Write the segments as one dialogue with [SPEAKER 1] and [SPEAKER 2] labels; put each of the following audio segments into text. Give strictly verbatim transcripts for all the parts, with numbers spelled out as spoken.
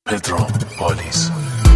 [SPEAKER 1] پدرام پالیز.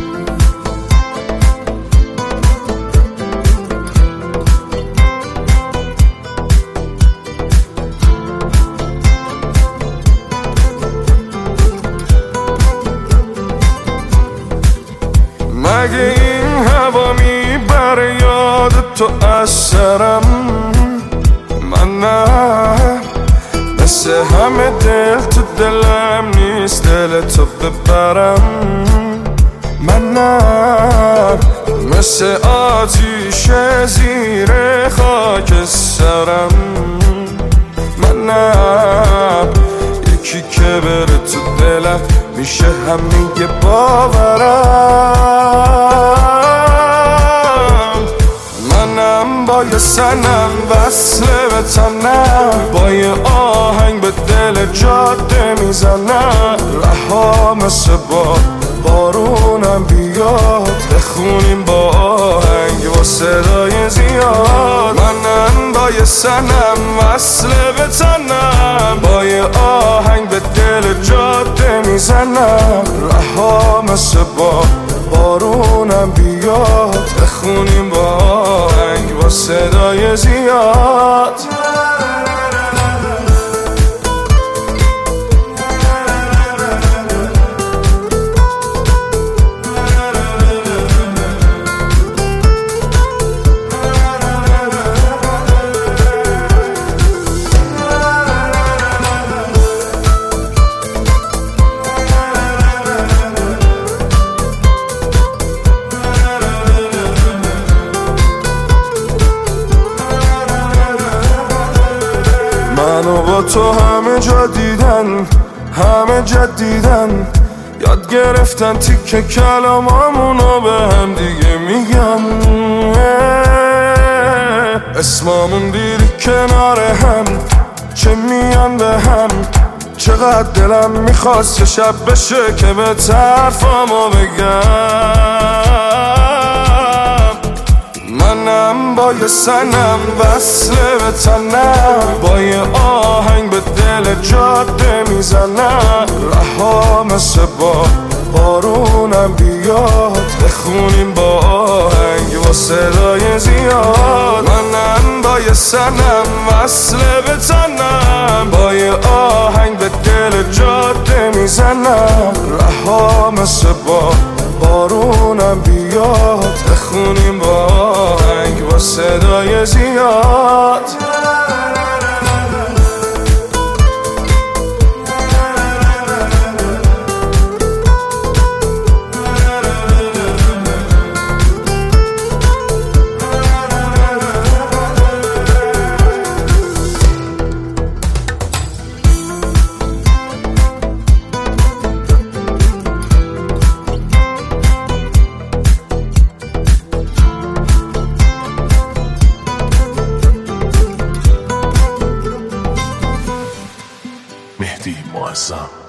[SPEAKER 2] مگه این هوا میبره یاد تو از سرم؟ من نه مثل همه دل تو دلم نیست دل تو ببرم. من نه مثل آتیش زیر خاک سرم. من نه یکی که بره تو دلم میشه همه باورم. منم با یه سنم وصله به تنم، با یه آهنگ به دل جاده میزنم. رها مثل با بارونم بیاد بخونیم با آهنگ با صدای زیاد. منم با یه سنم وصله به تنم، با یه آهنگ به دل جاده میزنم. رها مثل با بارونم بیاد بخونیم با آهنگ با صدای زیاد. منو با تو همه جا دیدن، همه جدیدن، یاد گرفتن تیکه کلامامونو به هم دیگه میگم. اسمامون دیدی کنار هم، چه میان به هم. چقدر دلم میخواست یه شب بشه که به طرفامو بگم. منم با یه سنم وصله به تنم، با یه آهنگ به دل جاده میزنم. رها مثل با بارونم بیاد بخونیم با آهنگ با صدای زیاد. منم با یه سنم وصله به تنم، با یه آهنگ به دل جاده میزنم. رها مثل با بارونم بیاد بخونیم با آهنگ با صدای زیاد.
[SPEAKER 1] مهدی معظم.